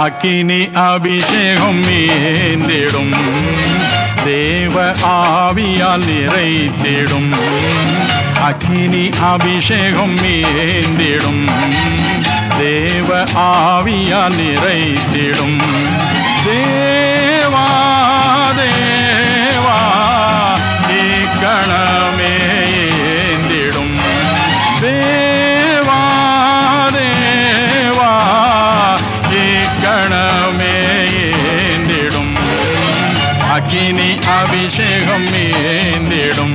அக்கினி அபிஷேகம் ஏந்திடும் தேவ ஆவியால் நிறைத்திடும் அக்கினி அபிஷேகம் ஏந்திடும் தேவ ஆவியால் நிறைத்திடும் தேவா தேவா இக்கணமே ஏந்திடும் தேவா தேவா இக்கணமே ஏந்திடும் அக்கினி அபிஷேகம் ஏந்திடும்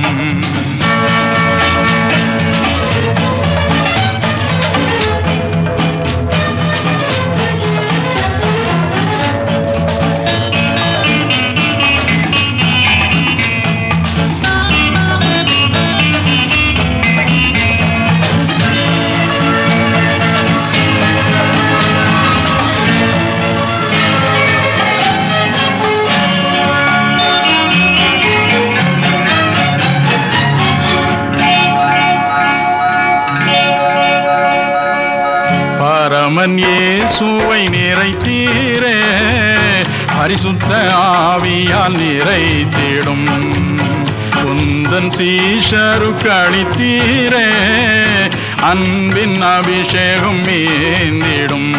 பரமன் இயேசுவை நிறைத்தீரே பரிசுத்த ஆவியால் நிறைத்திடும் உந்தன் சீஷருக்கு அளித்தீரே அன்பின் அபிஷேகம் ஏந்திடும்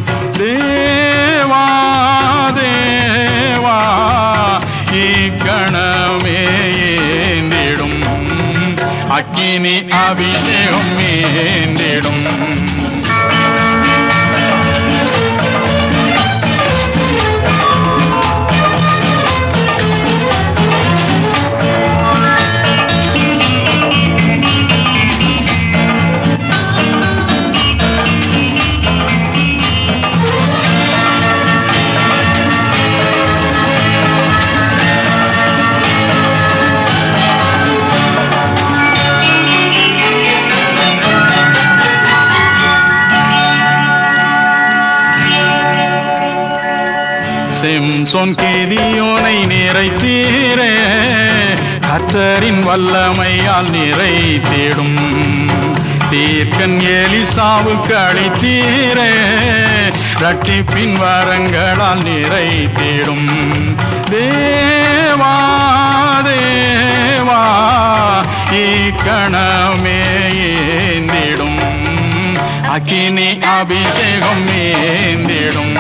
தேவா தேவா இக்கணமே ஏந்திடும் அக்கினி அபிஷேகம் ஏந்திடும் சிம்சோன் கிதியோனை நிறைத்தீரே கர்த்தரின் வல்லமையால் நிறைத்திடும் தீர்க்கன் எலிசாவுக்கு அளித்தீரே இரட்டிப்பின் வரங்களால் நிறைத்திடும் தேவா தேவா இக்கணமே ஏந்திடும் அக்கினி அபிஷேகம் ஏந்திடும்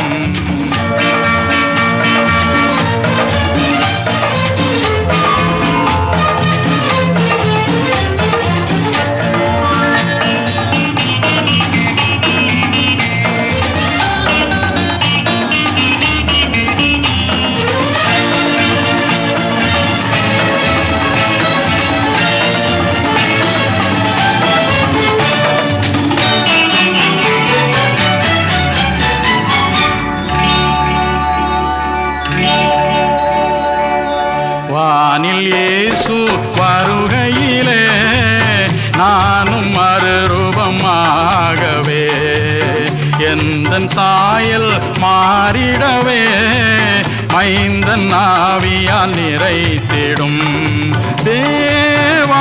வானில் இயேசு வருகையிலே நானும் மறுரூபமாகவே எந்தன் சாயல் மாறிடவே மைந்தன் ஆவியால் நிறைத்திடும் தேவா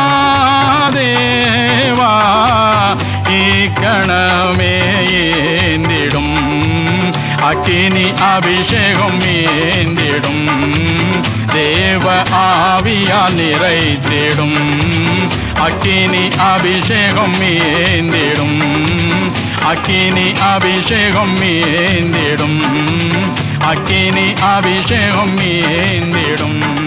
தேவா இக்கணமே ஏந்திடும் அக்கினி அபிஷேகம் ஏந்திடும் தேவ ஆவியால் நிறைத்திடும் அக்கினி அபிஷேகம் ஏந்திடும் அக்கினி அபிஷேகம் ஏந்திடும் அக்கினி அபிஷேகம் ஏந்திடும்